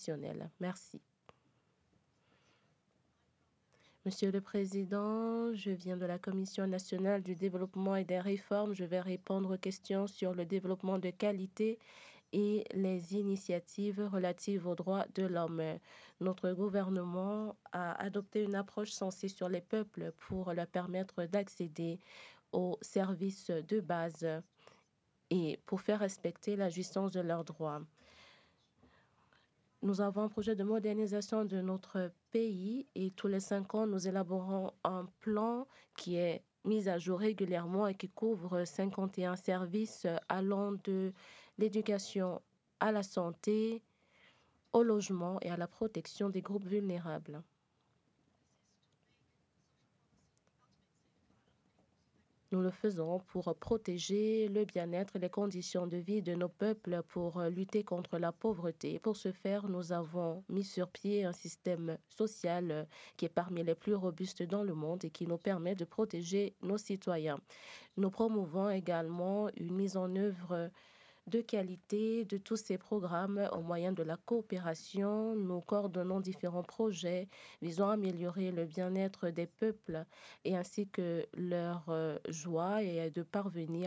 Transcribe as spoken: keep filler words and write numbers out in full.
additionnels. Merci. Monsieur le Président, je viens de la Commission nationale du développement et des réformes. Je vais répondre aux questions sur le développement de qualité et les initiatives relatives aux droits de l'homme. Notre gouvernement a adopté une approche centrée sur les peuples pour leur permettre d'accéder aux services de base et pour faire respecter la jouissance de leurs droits. Nous avons un projet de modernisation de notre pays et tous les cinq ans, nous élaborons un plan qui est mis à jour régulièrement et qui couvre cinquante et un services allant de l'éducation à la santé, au logement et à la protection des groupes vulnérables. Nous le faisons pour protéger le bien-être et les conditions de vie de nos peuples, pour lutter contre la pauvreté. Pour ce faire, nous avons mis sur pied un système social qui est parmi les plus robustes dans le monde et qui nous permet de protéger nos citoyens. Nous promouvons également une mise en œuvre de qualité de tous ces programmes au moyen de la coopération. Nous coordonnons différents projets visant à améliorer le bien-être des peuples et ainsi que leur euh, joie et de parvenir